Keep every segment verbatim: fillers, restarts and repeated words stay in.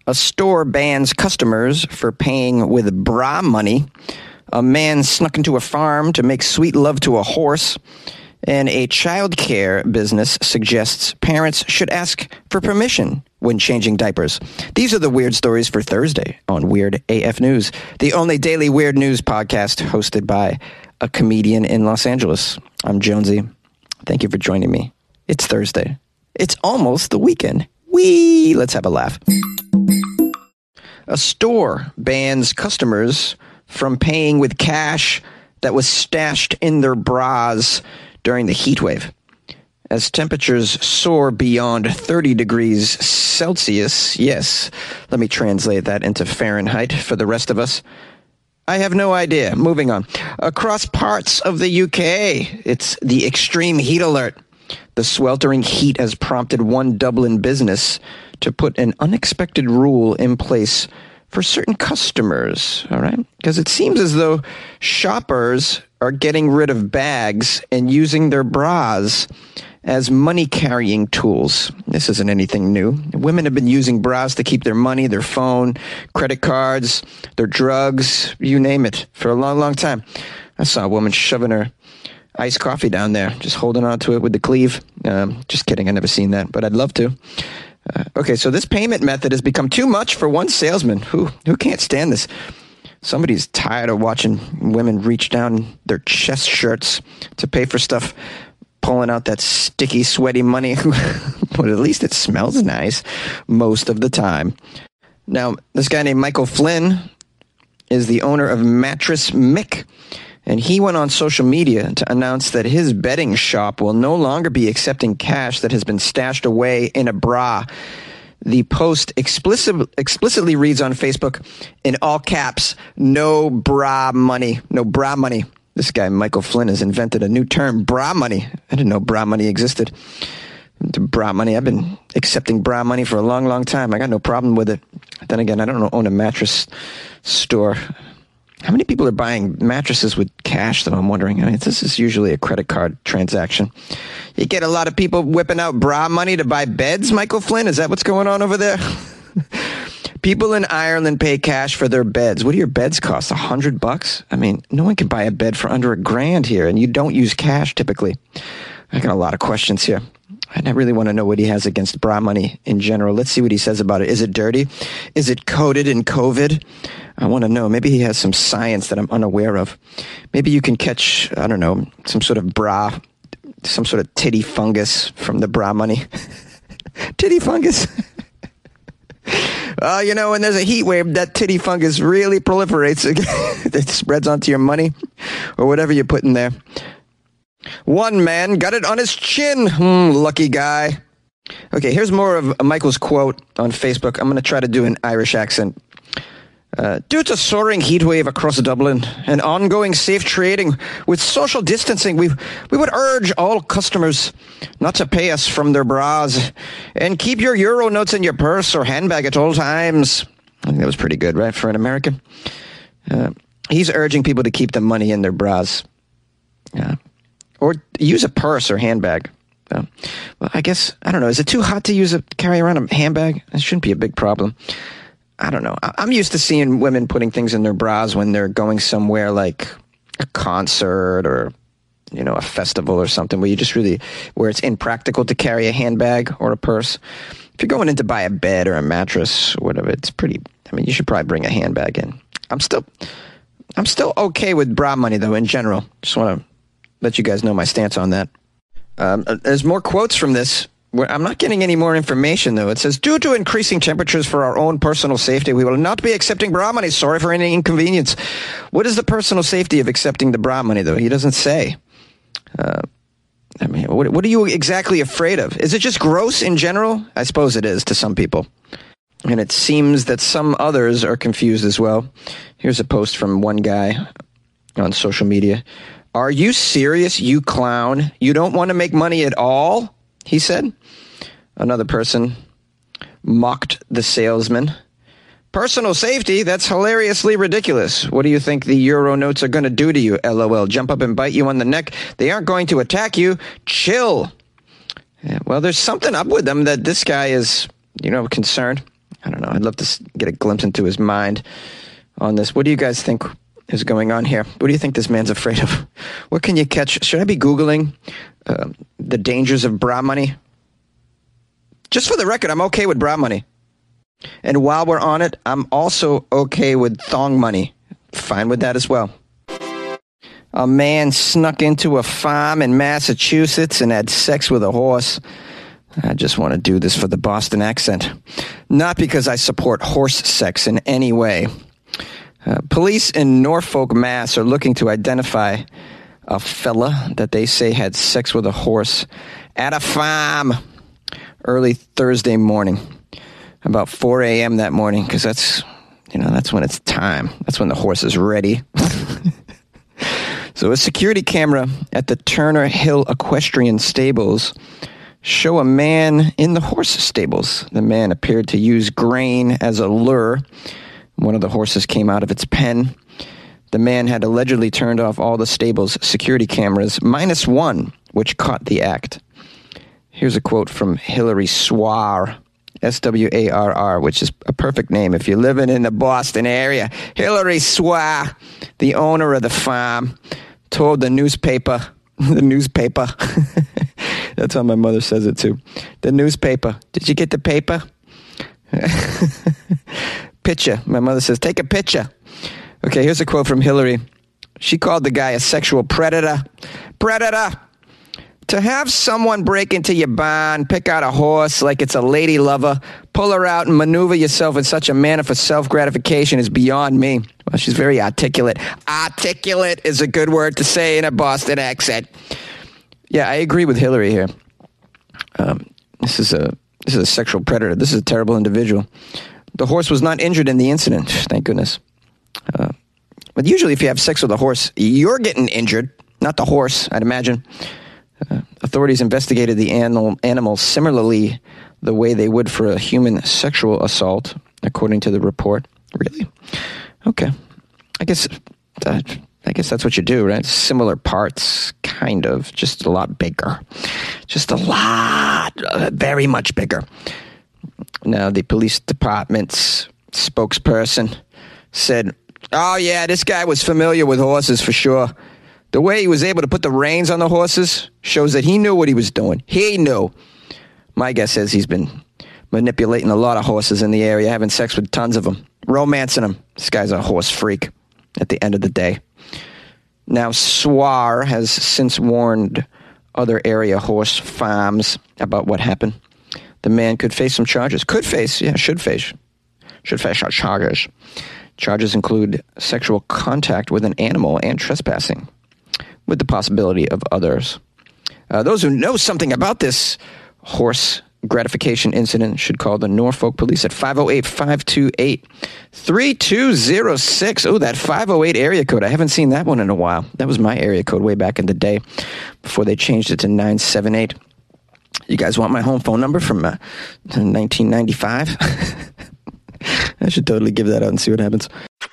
A store bans customers for paying with bra money. A man snuck into a farm to make sweet love to a horse. And a child care business suggests parents should ask for permission when changing diapers. These are the weird stories for Thursday on Weird A F News, the only daily weird news podcast hosted by a comedian in Los Angeles. I'm Jonesy. Thank you for joining me. It's Thursday. It's almost the weekend. Whee! Let's have a laugh. A store bans customers from paying with cash that was stashed in their bras during the heat wave. As temperatures soar beyond thirty degrees Celsius, yes, let me translate that into Fahrenheit for the rest of us. I have no idea. Moving on. Across parts of the U K, it's the extreme heat alert. The sweltering heat has prompted one Dublin business to put an unexpected rule in place for certain customers, all right? Because it seems as though shoppers are getting rid of bags and using their bras as money-carrying tools. This isn't anything new. Women have been using bras to keep their money, their phone, credit cards, their drugs, you name it, for a long, long time. I saw a woman shoving her iced coffee down there, just holding on to it with the cleave. Um, just kidding, I've never seen that, but I'd love to. Uh, okay, so this payment method has become too much for one salesman. Who who can't stand this? Somebody's tired of watching women reach down their chest shirts to pay for stuff, pulling out that sticky, sweaty money. But at least it smells nice most of the time. Now, this guy named Michael Flynn is the owner of Mattress Mick. And he went on social media to announce that his bedding shop will no longer be accepting cash that has been stashed away in a bra. The post explicit, explicitly reads on Facebook in all caps, no bra money, no bra money. This guy, Michael Flynn, has invented a new term, bra money. I didn't know bra money existed. Bra money, I've been accepting bra money for a long, long time. I got no problem with it. Then again, I don't own a mattress store. How many people are buying mattresses with cash, though? I'm wondering. I mean, this is usually a credit card transaction. You get a lot of people whipping out bra money to buy beds, Michael Flynn? Is that what's going on over there? People in Ireland pay cash for their beds. What do your beds cost? A hundred bucks? I mean, no one can buy a bed for under a grand here, and you don't use cash typically. I got a lot of questions here. I really want to know what he has against bra money in general. Let's see what he says about it. Is it dirty? Is it coated in COVID? I want to know. Maybe he has some science that I'm unaware of. Maybe you can catch, I don't know, some sort of bra, some sort of titty fungus from the bra money. Titty fungus. Uh, you know, when there's a heat wave, that titty fungus really proliferates. It spreads onto your money or whatever you put in there. One man got it on his chin. Hmm, lucky guy. Okay, here's more of Michael's quote on Facebook. I'm going to try to do an Irish accent. Uh, due to soaring heat wave across Dublin and ongoing safe trading with social distancing, we we would urge all customers not to pay us from their bras and keep your euro notes in your purse or handbag at all times. I think that was pretty good, right, for an American? Uh, he's urging people to keep the money in their bras. Yeah. Or use a purse or handbag. Uh, well, I guess, I don't know. Is it too hot to use a carry around a handbag? It shouldn't be a big problem. I don't know. I'm used to seeing women putting things in their bras when they're going somewhere like a concert or, you know, a festival or something where you just really, where it's impractical to carry a handbag or a purse. If you're going in to buy a bed or a mattress or whatever, it's pretty, I mean, you should probably bring a handbag in. I'm still, I'm still okay with bra money though, in general. Just want to let you guys know my stance on that. Um, there's more quotes from this. I'm not getting any more information, though. It says, due to increasing temperatures for our own personal safety, we will not be accepting bra money. Sorry for any inconvenience. What is the personal safety of accepting the bra money, though? He doesn't say. Uh, I mean, what, what are you exactly afraid of? Is it just gross in general? I suppose it is to some people. And it seems that some others are confused as well. Here's a post from one guy on social media. Are you serious, you clown? You don't want to make money at all? He said. Another person mocked the salesman. Personal safety? That's hilariously ridiculous. What do you think the euro notes are going to do to you? LOL. Jump up and bite you on the neck. They aren't going to attack you. Chill. Yeah, well, there's something up with them that this guy is, you know, concerned. I don't know. I'd love to get a glimpse into his mind on this. What do you guys think is going on here? What do you think this man's afraid of? What can you catch? Should I be Googling uh, the dangers of bra money? Just for the record, I'm okay with bra money. And while we're on it, I'm also okay with thong money. Fine with that as well. A man snuck into a farm in Massachusetts and had sex with a horse. I just want to do this for the Boston accent. Not because I support horse sex in any way. Uh, police in Norfolk, Mass. are looking to identify a fella that they say had sex with a horse at a farm early Thursday morning. About four a.m. that morning, because that's, you know, that's when it's time. That's when the horse is ready. So a security camera at the Turner Hill Equestrian Stables show a man in the horse stables. The man appeared to use grain as a lure. One of the horses came out of its pen. The man had allegedly turned off all the stable's security cameras, minus one, which caught the act. Here's a quote from Hillary Swarr, S W A R R, which is a perfect name if you're living in the Boston area. Hillary Swarr, the owner of the farm, told the newspaper, the newspaper, that's how my mother says it too, the newspaper, did you get the paper? Picture. My mother says, take a picture. Okay, here's a quote from Hillary. She called the guy a sexual predator. Predator! To have someone break into your barn, pick out a horse like it's a lady lover, pull her out and maneuver yourself in such a manner for self-gratification is beyond me. Well, she's very articulate. Articulate is a good word to say in a Boston accent. Yeah, I agree with Hillary here. Um, this is a this is a sexual predator. This is a terrible individual. The horse was not injured in the incident, thank goodness. Uh, but usually if you have sex with a horse, you're getting injured, not the horse, I'd imagine. Uh, authorities investigated the animal, animal similarly the way they would for a human sexual assault, according to the report. Really? Okay. I guess that, I guess that's what you do, right? Similar parts, kind of, just a lot bigger. Just a lot, uh, very much bigger. Now, the police department's spokesperson said, oh, yeah, this guy was familiar with horses for sure. The way he was able to put the reins on the horses shows that he knew what he was doing. He knew. My guess is he's been manipulating a lot of horses in the area, having sex with tons of them, romancing them. This guy's a horse freak at the end of the day. Now, Swarr has since warned other area horse farms about what happened. The man could face some charges. Could face, yeah, should face. Should face charges. Charges include sexual contact with an animal and trespassing, with the possibility of others. Uh, those who know something about this horse gratification incident should call the Norfolk Police at five oh eight, five two eight, three two oh six. Oh, that five oh eight area code. I haven't seen that one in a while. That was my area code way back in the day before they changed it to nine seven eight. You guys want my home phone number from uh, nineteen ninety-five? I should totally give that out and see what happens.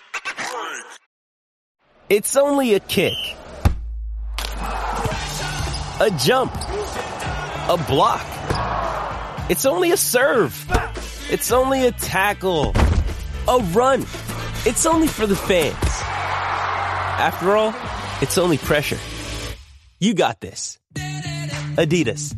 It's only a kick. A jump. A block. It's only a serve. It's only a tackle. A run. It's only for the fans. After all, it's only pressure. You got this. Adidas.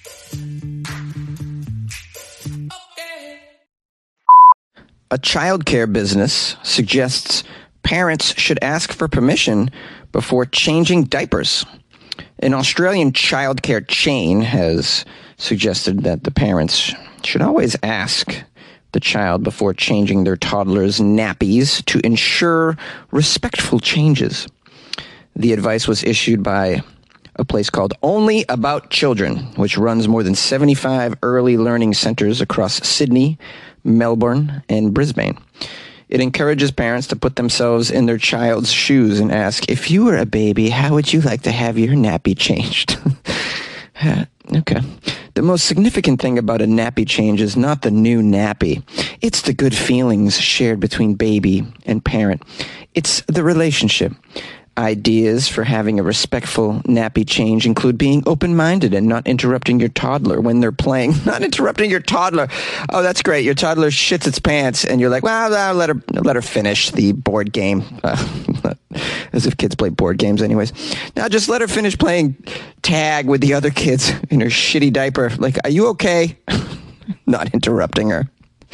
A childcare business suggests parents should ask for permission before changing diapers. An Australian childcare chain has suggested that the parents should always ask the child before changing their toddler's nappies to ensure respectful changes. The advice was issued by a place called Only About Children, which runs more than seventy-five early learning centers across Sydney, Melbourne, and Brisbane. It encourages parents to put themselves in their child's shoes and ask, if you were a baby, how would you like to have your nappy changed? Okay. The most significant thing about a nappy change is not the new nappy. It's the good feelings shared between baby and parent. It's the relationship. ideas for having a respectful nappy change include being open-minded and not interrupting your toddler when they're playing. Not interrupting your toddler. Oh, that's great. Your toddler shits its pants, and you're like, well, I'll let her let her finish the board game. Uh, as if kids play board games anyways. Now just let her finish playing tag with the other kids in her shitty diaper. Like, are you okay? Not interrupting her.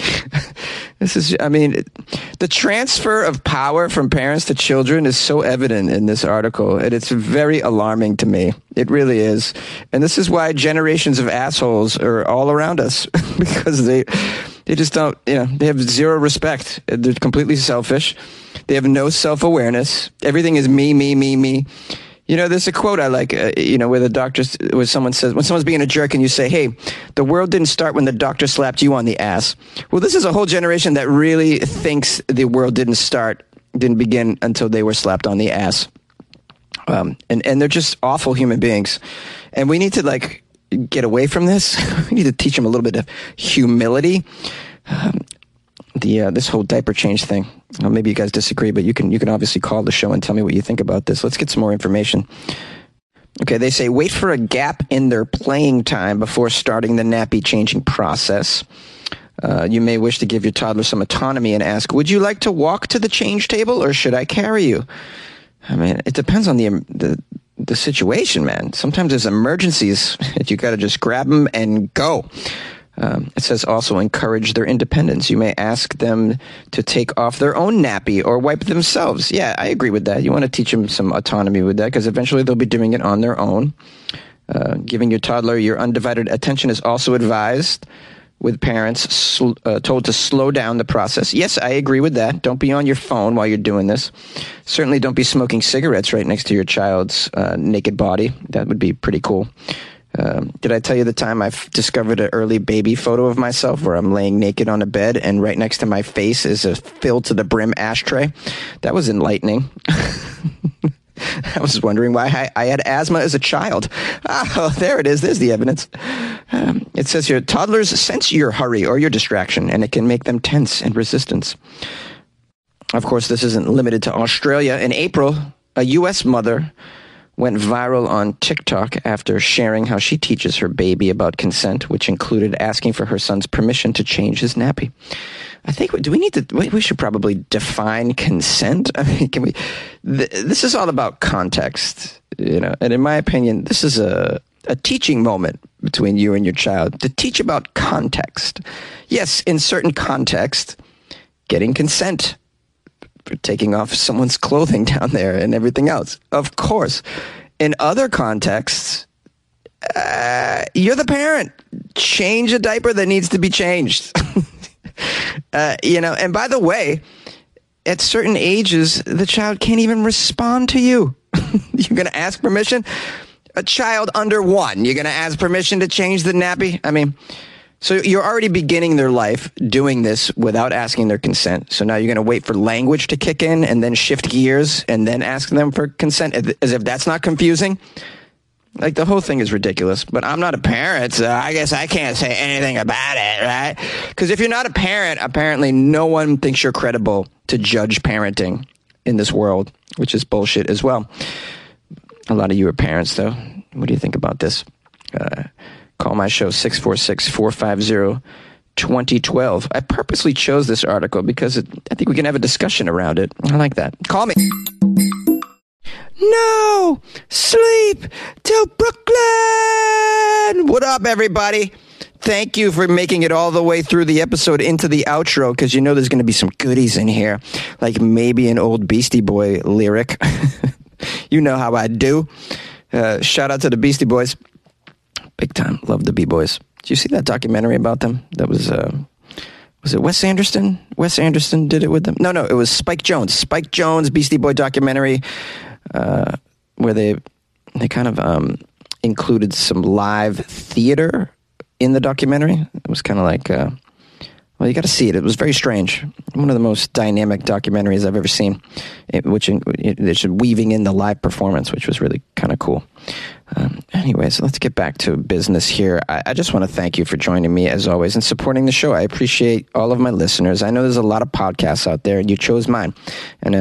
This is, I mean, the transfer of power from parents to children is so evident in this article, and it's very alarming to me. It really is. And this is why generations of assholes are all around us, because they they just don't, you know, they have zero respect. They're completely selfish. They have no self-awareness. Everything is me, me, me, me. You know, there's a quote I like, uh, you know, where the doctor, where someone says, when someone's being a jerk and you say, hey, the world didn't start when the doctor slapped you on the ass. Well, this is a whole generation that really thinks the world didn't start, didn't begin until they were slapped on the ass. Um, and, and they're just awful human beings. And we need to, like, get away from this. We need to teach them a little bit of humility. Um, the uh, this whole diaper change thing. Well, maybe you guys disagree, but you can you can obviously call the show and tell me what you think about this. Let's get some more information. Okay, they say wait for a gap in their playing time before starting the nappy changing process. Uh, you may wish to give your toddler some autonomy and ask, would you like to walk to the change table or should I carry you? I mean, it depends on the the, the situation, man. Sometimes there's emergencies that you got to just grab them and go. Um, it says also encourage their independence. You may ask them to take off their own nappy or wipe themselves. Yeah, I agree with that. You want to teach them some autonomy with that because eventually they'll be doing it on their own. Uh, giving your toddler your undivided attention is also advised, with parents sl- uh, told to slow down the process. Yes, I agree with that. Don't be on your phone while you're doing this. Certainly don't be smoking cigarettes right next to your child's uh, naked body. That would be pretty cool. Um, did I tell you the time I discovered an early baby photo of myself where I'm laying naked on a bed and right next to my face is a filled to the brim ashtray? That was enlightening. I was wondering why I, I had asthma as a child. Oh, there it is. There's the evidence. Um, it says here, toddlers sense your hurry or your distraction, and it can make them tense and resistant. Of course, this isn't limited to Australia. In April, a U S mother went viral on TikTok after sharing how she teaches her baby about consent, which included asking for her son's permission to change his nappy. I think, do we need to, we should probably define consent. I mean, can we, th- this is all about context, you know, and in my opinion, this is a, a teaching moment between you and your child to teach about context. Yes, in certain context, getting consent for taking off someone's clothing down there and everything else. Of course. In other contexts, uh, you're the parent. Change a diaper that needs to be changed. uh, you know, and by the way, at certain ages, the child can't even respond to you. You're going to ask permission? A child under one, you're going to ask permission to change the nappy? I mean, so you're already beginning their life doing this without asking their consent. So now you're going to wait for language to kick in and then shift gears and then ask them for consent, as if that's not confusing. Like, the whole thing is ridiculous. But I'm not a parent, so I guess I can't say anything about it, right? Because if you're not a parent, apparently no one thinks you're credible to judge parenting in this world, which is bullshit as well. A lot of you are parents, though. What do you think about this? Uh... Call my show, six four six, four five zero, two zero one two. I purposely chose this article because it, I think we can have a discussion around it. I like that. Call me. No sleep till Brooklyn. What up, everybody? Thank you for making it all the way through the episode into the outro, because you know there's going to be some goodies in here, like maybe an old Beastie Boy lyric. You know how I do. Uh, shout out to the Beastie Boys. Big time. Love the B-Boys. Did you see that documentary about them? That was, uh, was it Wes Anderson? Wes Anderson did it with them? No, no, it was Spike Jonze. Spike Jonze, Beastie Boy documentary, uh, where they they kind of um, included some live theater in the documentary. It was kind of like, uh, well, you got to see it. It was very strange. One of the most dynamic documentaries I've ever seen, it, which it's weaving in the live performance, which was really kind of cool. Um, anyways, let's get back to business here. I, I just want to thank you for joining me, as always, and supporting the show. I appreciate all of my listeners. I know there's a lot of podcasts out there, and you chose mine. And uh,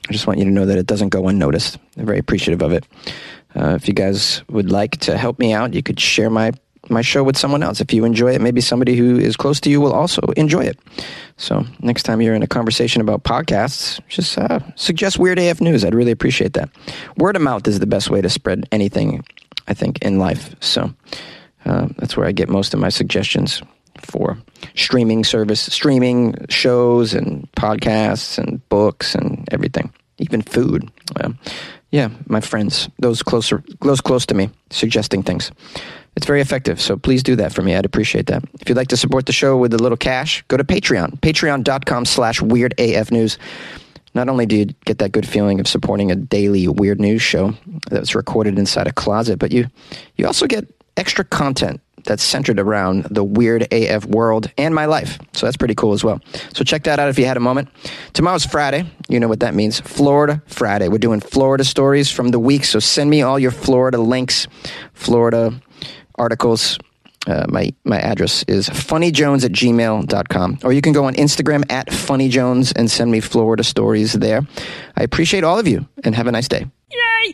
I just want you to know that it doesn't go unnoticed. I'm very appreciative of it. Uh, if you guys would like to help me out, you could share my, my show with someone else. If you enjoy it, maybe somebody who is close to you will also enjoy it. So next time you're in a conversation about podcasts, just uh, suggest Weird A F News. I'd really appreciate that. Word of mouth is the best way to spread anything, I think, in life. So uh, that's where I get most of my suggestions for streaming service, streaming shows and podcasts and books and everything, even food. Uh, yeah, my friends, those closer, those close to me, suggesting things. It's very effective, so please do that for me. I'd appreciate that. If you'd like to support the show with a little cash, go to Patreon, patreon.com slash weirdafnews. Not only do you get that good feeling of supporting a daily weird news show that's recorded inside a closet, but you, you also get extra content that's centered around the Weird A F world and my life. So that's pretty cool as well. So check that out if you had a moment. Tomorrow's Friday. You know what that means. Florida Friday. We're doing Florida stories from the week. So send me all your Florida links, Florida articles. Uh, my, my address is funnyjones at gmail dot com. Or you can go on Instagram at funnyjones and send me Florida stories there. I appreciate all of you and have a nice day. Yay!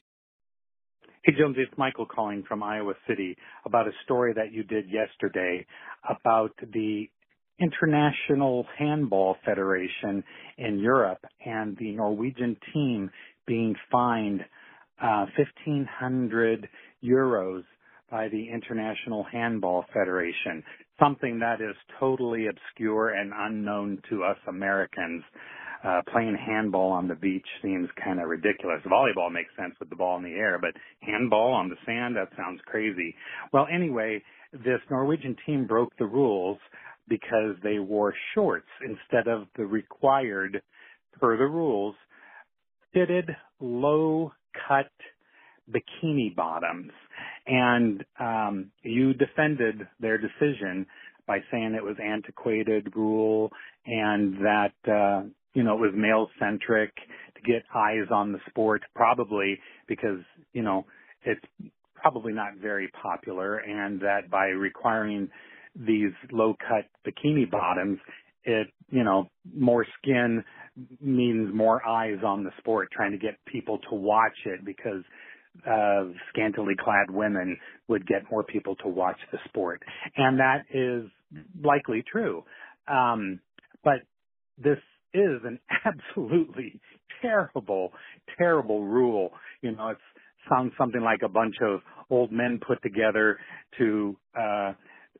Hey, Jones, it's Michael calling from Iowa City about a story that you did yesterday about the International Handball Federation in Europe and the Norwegian team being fined uh, fifteen hundred euros by the International Handball Federation, something that is totally obscure and unknown to us Americans. Uh, playing handball on the beach seems kind of ridiculous. Volleyball makes sense with the ball in the air, but handball on the sand, that sounds crazy. Well, anyway, this Norwegian team broke the rules because they wore shorts instead of the required, per the rules, fitted, low-cut bikini bottoms. And um, you defended their decision by saying it was antiquated rule and that uh, you know, it was male-centric to get eyes on the sport, probably because, you know, it's probably not very popular, and that by requiring these low-cut bikini bottoms, it, you know, more skin means more eyes on the sport, trying to get people to watch it because uh, scantily clad women would get more people to watch the sport. And that is likely true. Um, but this is an absolutely terrible, terrible rule. You know, it sounds something like a bunch of old men put together to uh,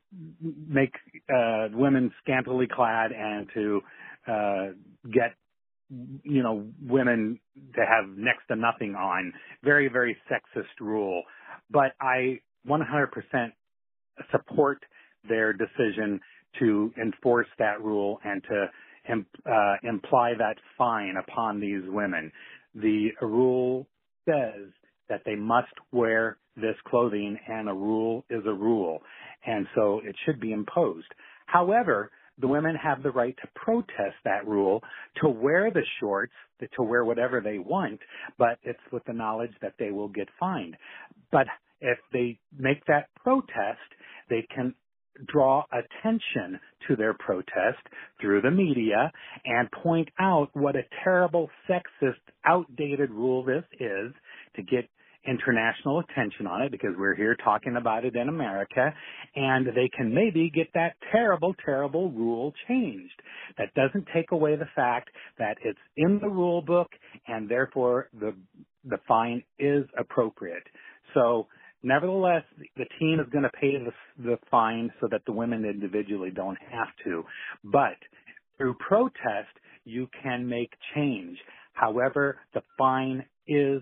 make uh, women scantily clad and to uh, get, you know, women to have next to nothing on. Very, very sexist rule. But I one hundred percent support their decision to enforce that rule and to Uh, imply that fine upon these women. The rule says that they must wear this clothing, and a rule is a rule, and so it should be imposed. However, the women have the right to protest that rule, to wear the shorts, to wear whatever they want, but it's with the knowledge that they will get fined. But if they make that protest, they can draw attention to their protest through the media and point out what a terrible, sexist, outdated rule this is to get international attention on it, because we're here talking about it in America, and they can maybe get that terrible, terrible rule changed. That doesn't take away the fact that it's in the rule book and therefore the the fine is appropriate. So nevertheless, the team is going to pay the, the fine so that the women individually don't have to. But through protest, you can make change. However, the fine is...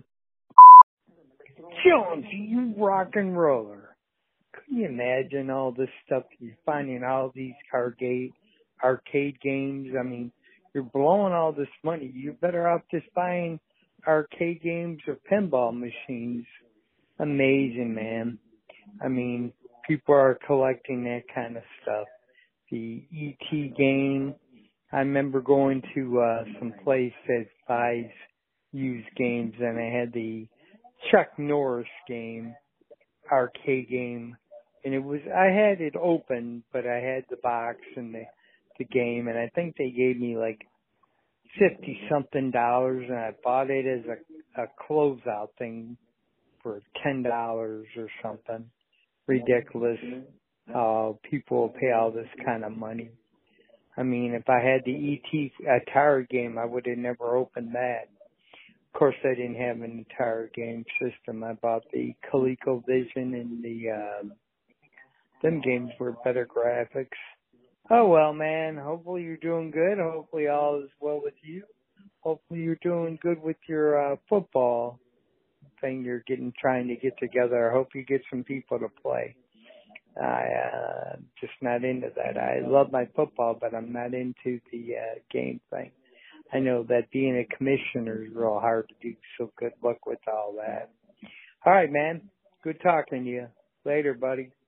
Jones, you rock and roller. Can you imagine all this stuff you're finding, all these arcade, arcade games? I mean, you're blowing all this money. You're better off just buying arcade games or pinball machines. Amazing, man. I mean, people are collecting that kind of stuff. The E T game. I remember going to uh, some place that buys used games, and I had the Chuck Norris game, arcade game, and it was, I had it open, but I had the box and the, the game, and I think they gave me like fifty something dollars, and I bought it as a, a closeout thing for ten dollars or something. Ridiculous. Uh, people will pay all this kind of money. I mean, if I had the E T Atari game, I would have never opened that. Of course, I didn't have an Atari game system. I bought the ColecoVision, and the uh, them games were better graphics. Oh, well, man, hopefully you're doing good. Hopefully all is well with you. Hopefully you're doing good with your uh, football thing you're getting trying to get together. I hope you get some people to play. I uh just not into that. I love my football, but I'm not into the uh, game thing. I know that being a commissioner is real hard to do, so good luck with all that. All right, man. Good talking to you. Later, buddy.